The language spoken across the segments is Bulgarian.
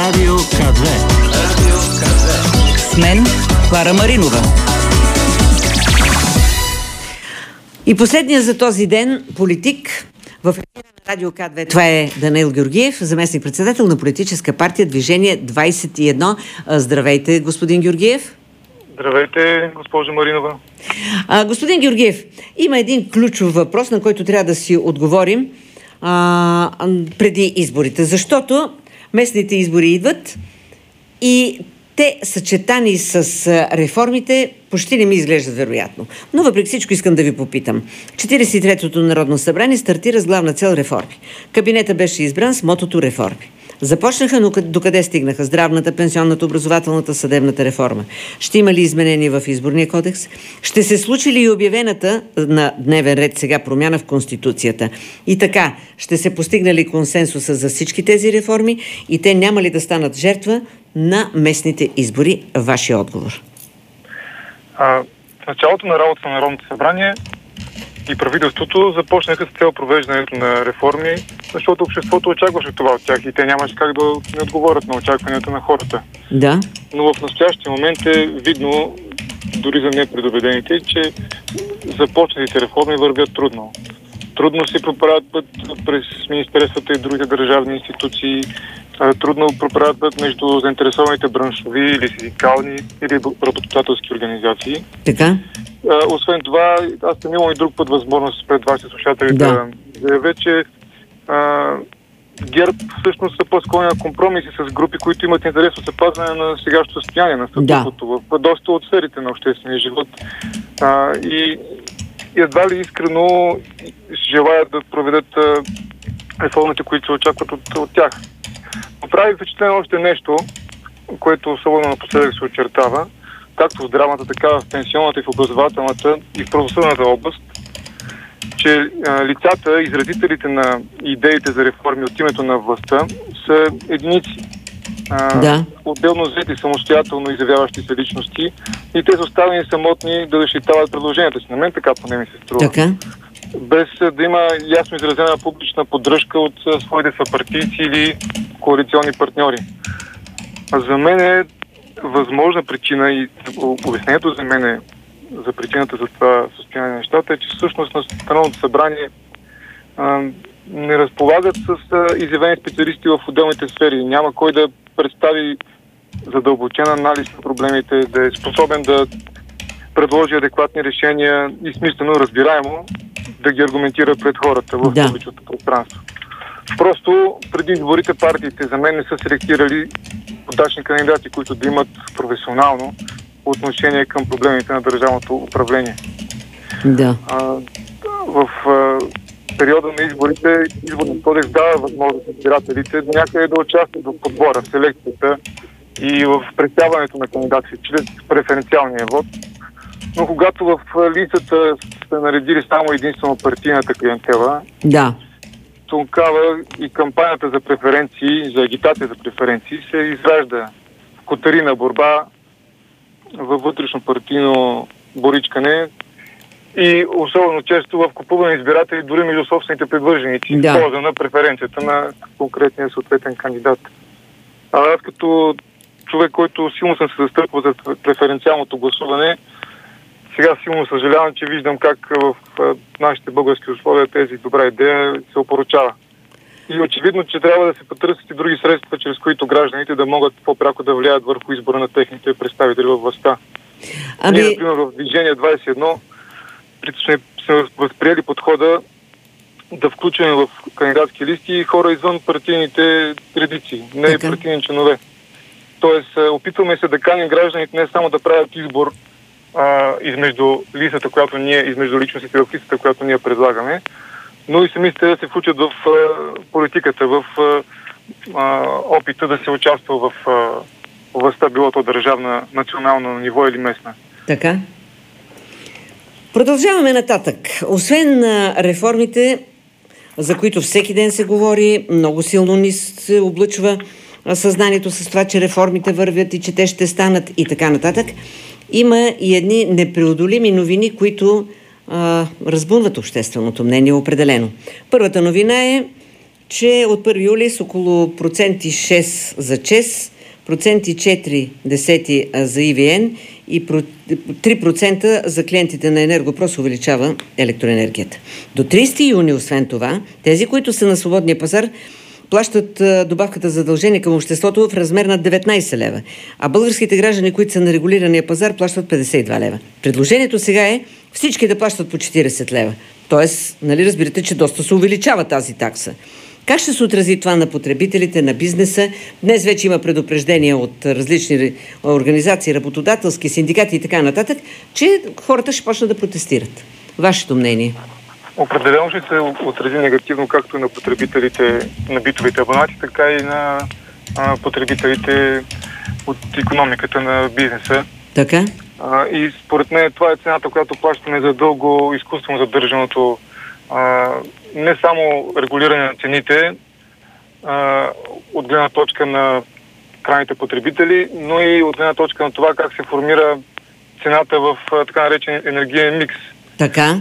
Радио К2. С мен Клара Маринова. И последния за този ден политик в ефира на Радио К2. Това е Данаил Георгиев, заместник-председател на политическа партия Движение 21. Здравейте, господин Георгиев. Здравейте, госпожо Маринова. Господин Георгиев, има един ключов въпрос, на който трябва да си отговорим преди изборите, защото местните избори идват и те, съчетани с реформите, почти не ми изглеждат вероятно. Но въпреки всичко искам да ви попитам. 43-то Народно събрание стартира с главна цел реформи. Кабинета беше избран с мотото реформи. Започнаха, но докъде стигнаха? Здравната, пенсионната, образователната, съдебната реформа. Ще има ли изменения в изборния кодекс? Ще се случи ли и обявената на дневен ред сега промяна в Конституцията? И така, ще се постигне ли консенсуса за всички тези реформи и те няма ли да станат жертва на местните избори? Вашия отговор. В началото на работа на Народното събрание и правителството започнаха с цел провеждането на реформи, защото обществото очакваше това от тях и те нямаше как да не отговорят на очакванията на хората. Да. Но в настоящия момент е видно, дори за непредубедените, че започналите реформи вървят трудно. Трудно се проправят път през министерствата и другите държавни институции, трудно проправят път между заинтересованите браншови или синдикални или работодателски организации. Така. Освен това, аз съм имал и друг път възможност пред вашите слушатели да заявя, че ГЕРБ всъщност са по-склонни на компромиси с групи, които имат интерес от запазване на сегашното състояние на статуквото в доста от сферите на обществения живот. И едва ли искрено желаят да проведат реформите, които се очакват от тях. Но прави впечатление още нещо, което особено напоследък се очертава, както в здравната, така в пенсионната и в образователната и в правосъдната област, че лицата, изразителите на идеите за реформи от името на властта са единици. Отделно взети самостоятелно изявяващи се личности и те са оставени самотни да защитават предложенията си. На мен така поне ми се струва. Така. Без да има ясно изразена публична поддръжка от своите съпартийци или коалиционни партньори. За мен е възможна причина и обяснението за мен е за причината за това състояние на нещата е, че всъщност на Народното събрание не разполагат с изявени специалисти в отделните сфери. Няма кой да представи задълбочен анализ на проблемите, да е способен да предложи адекватни решения и смислено, разбираемо, да ги аргументира пред хората в публичното пространство. Просто преди изборите партиите за мен не са селектирали удачни кандидати, които да имат професионално отношение към проблемите на държавното управление. Да. В периода на изборите, изборният кодекс дава възможност на избирателите някъде да участват в подбора, в селекцията и в представянето на кандидати чрез преференциалния вод. Но когато в листата сте наредили само единствено партийната клиентела, тогава и кампанията за преференции, за агитация за преференции се изражда в котарина борба, във вътрешно партийно боричкане и особено често в купуване избиратели дори между собствените привърженици в полза на преференцията на конкретния съответен кандидат. Аз като човек, който силно съм се застъпвал за преференциалното гласуване, сега силно съжалявам, че виждам как в нашите български условия тези добра идея се опоручава. И очевидно, че трябва да се потърсят и други средства, чрез които гражданите да могат по-пряко да влияят върху избора на техните представители във властта. Ние, например, в Движение 21 сме възприели подхода да включваме в кандидатски листи хора извън партийните редици, не и партийни членове. Тоест, опитваме се да каним гражданите не само да правят избор измежду листата, която ние, измежду личностите в листата, която ние предлагаме, но и самите да се включат в политиката, в опита да се участва в властта, било то държавна, национално ниво или местна. Така. Продължаваме нататък. Освен реформите, за които всеки ден се говори, много силно ни се облъчва съзнанието с това, че реформите вървят и че те ще станат и така нататък, има и едни непреодолими новини, които разбунват общественото мнение определено. Първата новина е че от 1 юли с около 6% за ЧЕЗ, 4% за ИВН и 3% за клиентите на Енергопрос увеличава електроенергията. До 30 юни, освен това, тези, които са на свободния пазар, плащат добавката за задължение към обществото в размер на 19 лева, а българските граждани, които са на регулирания пазар, плащат 52 лева. Предложението сега е всички да плащат по 40 лева. Тоест, нали разбирате, че доста се увеличава тази такса. Как ще се отрази това на потребителите, на бизнеса? Днес вече има предупреждения от различни организации, работодателски, синдикати и така нататък, че хората ще почнат да протестират. Вашето мнение? Определено ще се отрази негативно както на потребителите на битовите абонати, така и на потребителите от икономиката на бизнеса. Така? И според мен това е цената, която плащаме за дълго изкуствено задържаното не само регулиране на цените от гледна точка на крайните потребители, но и от гледна точка на това как се формира цената в така наречен енергиен микс. Така?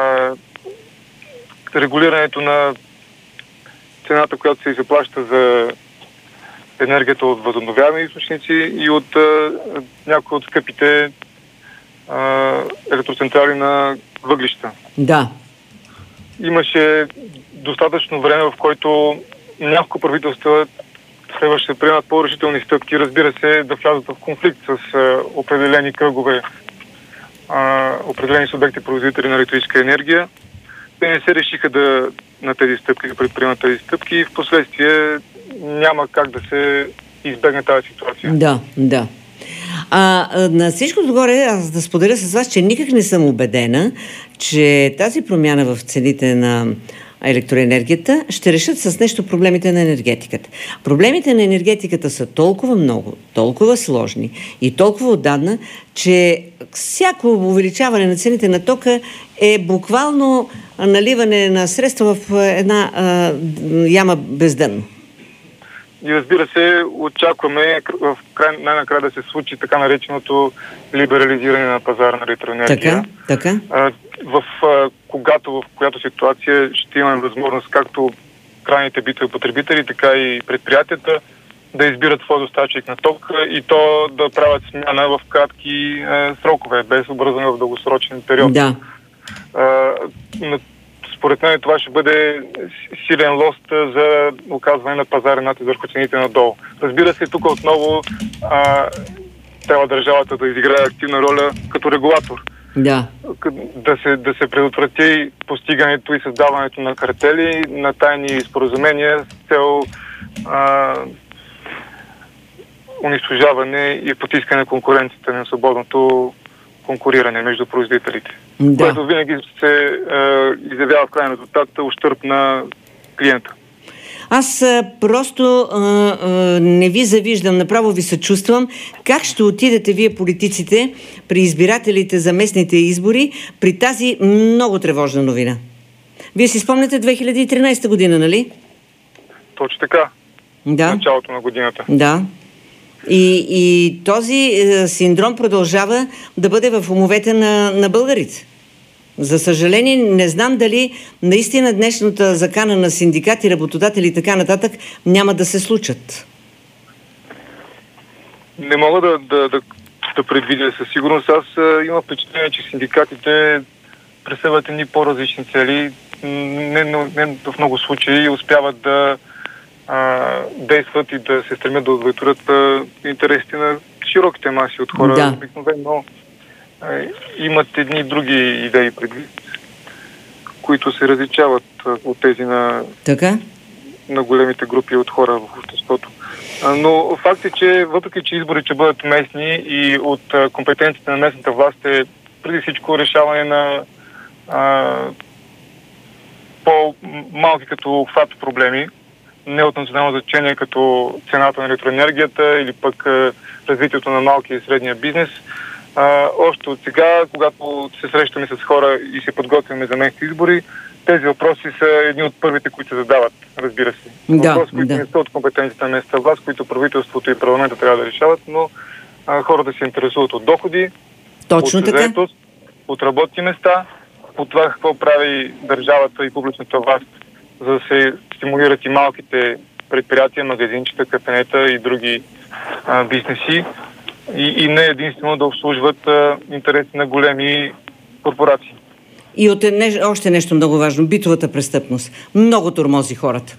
Регулирането на цената, която се заплаща за енергията от възобновяеми източници и от някои от скъпите електроцентрали на въглища. Да. Имаше достатъчно време, в който няколко правителства следваше да приемат по-решителни стъпки, разбира се, да влязат в конфликт с определени кръгове, определени субекти производители на електрическа енергия. Те не се решиха на тези стъпки, да предприемат тези стъпки и в последствие няма как да се избегне тази ситуация. Да. На всичко догоре, аз да споделя с вас, че никак не съм убедена, че тази промяна в цените на електроенергията ще решат с нещо проблемите на енергетиката. Проблемите на енергетиката са толкова много, толкова сложни и толкова отдавна, че всяко увеличаване на цените на тока е буквално наливане на средства в една яма бездънно. И разбира се, очакваме най-накрая да се случи така нареченото либерализиране на пазара на електроенергия. Така. В която ситуация ще имаме възможност както крайните битови потребители, така и предприятията да избират свой доставчик на ток и то да правят смяна в кратки срокове, без обвързване в дългосрочен период. Да. Според мен това ще бъде силен лост за оказване на пазарен натиск върху цените надолу. Разбира се, тук отново трябва държавата да изиграе активна роля като регулатор. Да. Да се предотврати постигането и създаването на картели, на тайни споразумения с цел унищожаване и потискане на конкуренцията на свободното конкуриране между производителите. Да. Което винаги се изявява в крайна резултат ущърб на клиента. Аз просто не ви завиждам, направо ви съчувствам. Как ще отидете вие, политиците, при избирателите за местните избори при тази много тревожна новина? Вие си спомняте 2013 година, нали? Точно така. Да. Началото на годината. Да. И този синдром продължава да бъде в умовете на българите. За съжаление, не знам дали наистина днешната закана на синдикати, работодатели и така нататък няма да се случат. Не мога да предвидя със сигурност. Аз имам впечатление, че синдикатите преследват едни по-различни цели. Не в много случаи успяват да действат и да се стремят да удовлетворят интересите на широките маси от хора. Да. Обикновено имат едни други идеи предвид, които се различават от тези на големите групи от хора в обществото. Но факт е, че въпреки, че избори ще бъдат местни и от компетенциите на местната власт е преди всичко решаване на по-малки като обхват проблеми, не от национално значение като цената на електроенергията или пък развитието на малкия и средния бизнес. Още от сега, когато се срещаме с хора и се подготвяме за местни избори, тези въпроси са едни от първите, които се задават, разбира се. Въпроси, които не са от компетенцията на местната власт, които правителството и парламента трябва да решават, но хората се интересуват от доходи, точно от заетост, от работни места, от това какво прави държавата и публичната власт за да се стимулират и малките предприятия, магазинчета, кафенета и други бизнеси и не единствено да обслужват интереси на големи корпорации. И още нещо много важно. Битовата престъпност. Много тормози хората.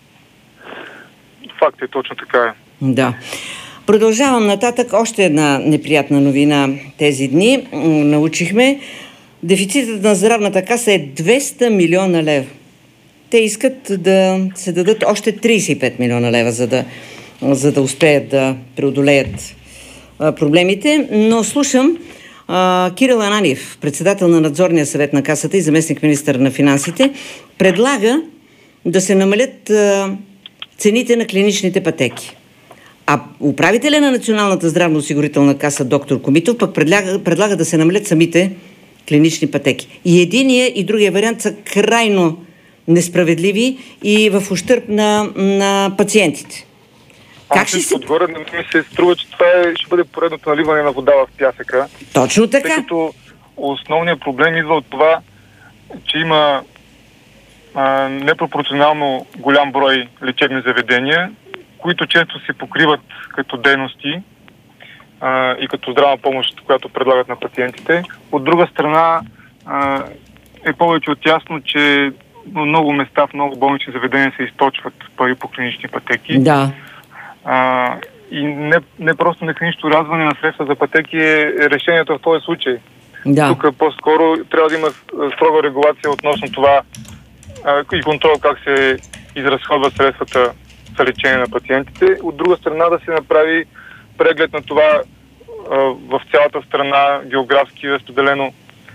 Факт е, точно така е. Да. Продължавам нататък. Още една неприятна новина тези дни. Научихме. Дефицитът на здравната каса е 200 милиона лева. Те искат да се дадат още 35 милиона лева, за да успеят да преодолеят проблемите. Но слушам Кирил Ананиев, председател на надзорния съвет на касата и заместник министър на финансите, предлага да се намалят цените на клиничните пътеки. А управителя на Националната здравноосигурителна каса доктор Комитов пък предлага да се намалят самите клинични пътеки. И единия и другия вариант са крайно несправедливи и в ущърб на пациентите. Как ще се... Отгоре ми се струва, че това ще бъде поредното наливане на вода в пясъка. Точно така. Тъй като основният проблем идва от това, че има непропорционално голям брой лечебни заведения, които често се покриват като дейности и като здравна помощ, която предлагат на пациентите. От друга страна е повече от ясно, че на много места в много болнични заведения се източват пари по клинични пътеки. Да. И не просто механично рязване на средства за пътеки е решението в този случай. Да. Тук по-скоро трябва да има строга регулация относно това и контрол как се изразходват средствата за лечение на пациентите. От друга страна да се направи преглед на това в цялата страна географски разпределено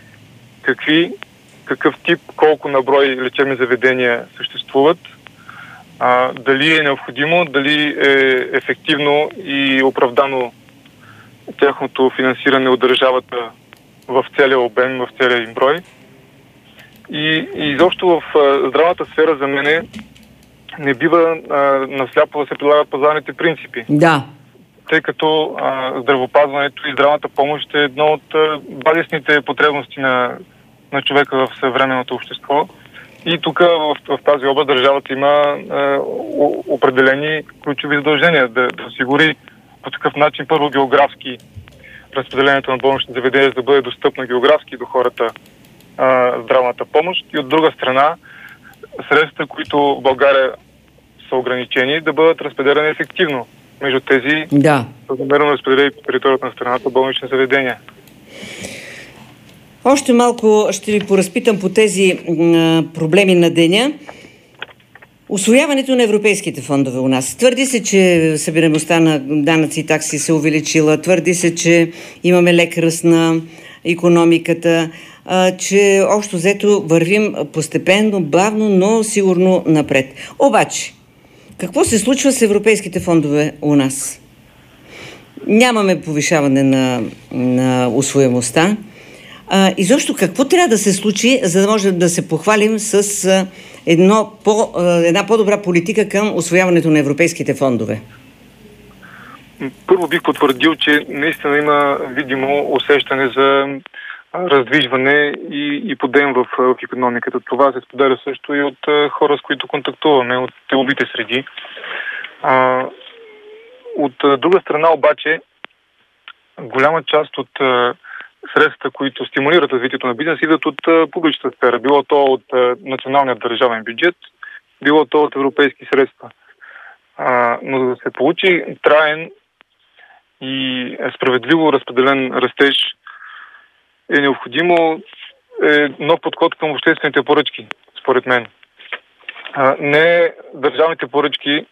какъв тип, колко на брой лечебни заведения съществуват, дали е необходимо, дали е ефективно и оправдано тяхното финансиране от държавата в целия обем, в целия им брой. И изобщо в здравната сфера за мен не бива насляпо да се прилагат пазарните принципи. Да. Тъй като здравеопазването и здравната помощ е едно от базисните потребности на човека в съвременното общество. И тук в тази област държавата има определени ключови задължения да осигури по такъв начин първо географски разпределението на болнични заведения, за да бъде достъпна географски до хората здравната помощ и от друга страна средства, които в България са ограничени, да бъдат разпределени ефективно между тези размерно разпределени по територията на страната болнични заведения. Още малко ще ви поразпитам по тези проблеми на деня. Усвояването на европейските фондове у нас. Твърди се, че събираемостта на данъци и такси се увеличила. Твърди се, че имаме лек ръст на икономиката, че общо взето вървим постепенно, бавно, но сигурно напред. Обаче, какво се случва с европейските фондове у нас? Нямаме повишаване на усвоемостта. Изобщо какво трябва да се случи, за да можем да се похвалим с една по-добра политика към усвояването на европейските фондове? Първо бих потвърдил, че наистина има видимо усещане за раздвижване и подем в икономиката. Това се споделя също и от хора, с които контактуваме, от деловите среди. От друга страна обаче, голяма част от средствата, които стимулират развитието на бизнес, идват от публичната сфера. Било то от националния държавен бюджет, било то от европейски средства. Но за да се получи траен и справедливо разпределен растеж, е необходимо нов подход към обществените поръчки, според мен. Не държавните поръчки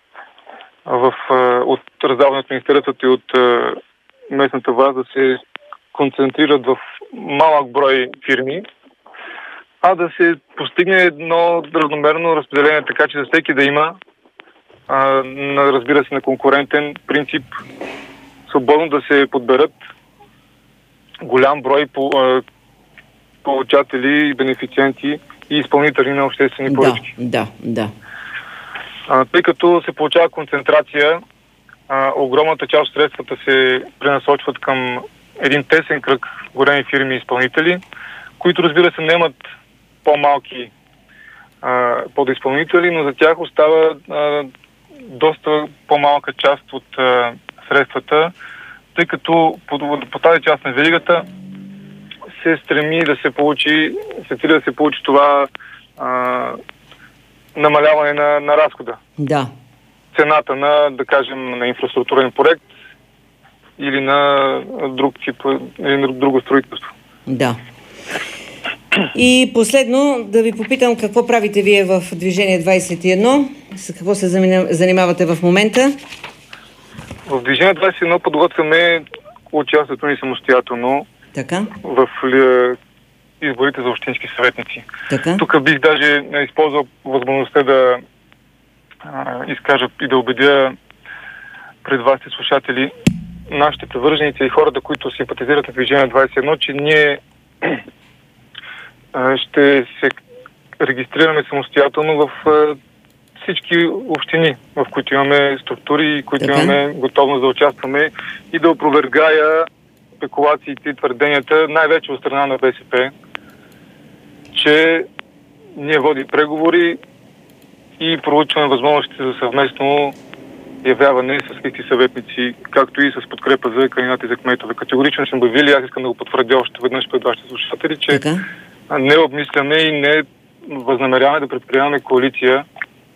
от раздаването на министерството и от местната власт да се концентрират в малък брой фирми, а да се постигне едно равномерно разпределение, така че за всеки да има, разбира се, на конкурентен принцип, свободно да се подберат голям брой получатели, бенефициенти и изпълнители на обществени поръчки. Да. Тъй като се получава концентрация, огромната част от средствата се пренасочват към един тесен кръг големи фирми и изпълнители, които, разбира се, наемат по-малки подизпълнители, но за тях остава доста по-малка част от средствата, тъй като по тази част на веригата се стреми да се получи, се цели да се получи това намаляване на разхода. Да. Цената на, да кажем, на инфраструктурен проект или на друг тип, или на друго строителство. Да. И последно да ви попитам какво правите вие в Движение 21, с какво се занимавате в момента? В Движение 21 подготвяме участието ни самостоятелно в изборите за общински съветници. Тук бих даже използвал възможността да изкажа и да убедя пред вашите слушатели, нашите привърженици и хората, които симпатизират на Движение 21, че ние ще се регистрираме самостоятелно в всички общини, в които имаме структури и които имаме готовност да участваме и да опровергая спекулациите и твърденията, най-вече от страна на БСП, че ние водим преговори и проучваме възможностите за съвместно явяване с всички съветници, както и с подкрепа за кандидати за кметове. Категорично сме обявили, аз искам да го потвърдя още веднъж пред вашите слушатели, че не обмисляме и не възнамеряваме да предприемаме коалиция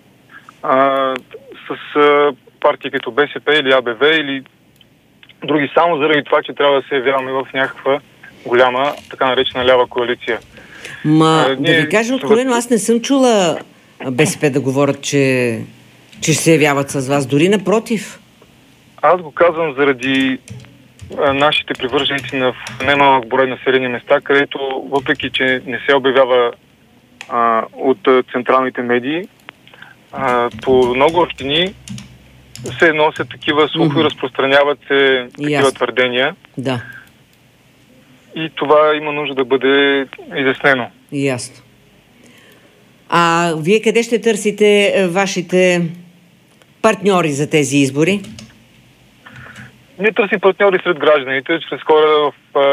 с партии като БСП или АБВ или други, само заради това, че трябва да се явяваме в някаква голяма, така наречена лява коалиция. Да ви кажа откровено, аз не съм чула БСП да говорят, че се явяват с вас, дори напротив. Аз го казвам заради нашите привърженици на немалък брой населени места, където въпреки, че не се обявява от централните медии, по много общини се носят такива слухи, разпространяват се такива твърдения. Да. И това има нужда да бъде изяснено. Ясно. А вие къде ще търсите вашите партньори за тези избори? Ние търсим партньори сред гражданите, чрез хора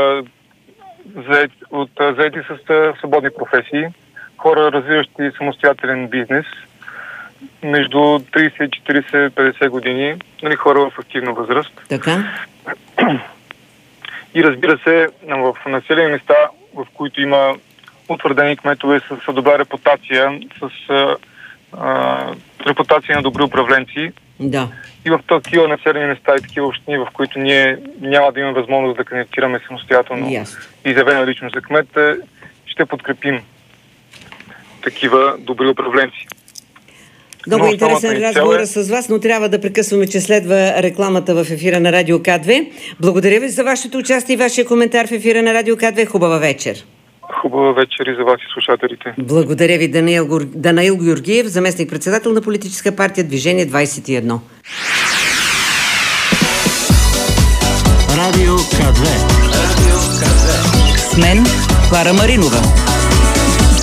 заети с свободни професии, хора, развиващи самостоятелен бизнес, между 30, 40, 50 години, нали, хора в активна възраст. Така. И разбира се, в населени места, в които има утвърдени кметове с добра репутация, с репутация на добри управленци. Да. И в такива населени места и такива общини, в които ние няма да имаме възможност да кандидатираме самостоятелно и заявена личност за кмет, ще подкрепим такива добри управленци. Много интересен разговор с вас, но трябва да прекъсваме, че следва рекламата в ефира на Радио К2. Благодаря ви за вашето участие и вашия коментар в ефира на Радио К2. Хубава вечер. Хубава вечер и за вас и слушателите. Благодаря ви, Данаил Георгиев, заместник-председател на политическа партия Движение 21. Радио К2. С мен Клара Маринова.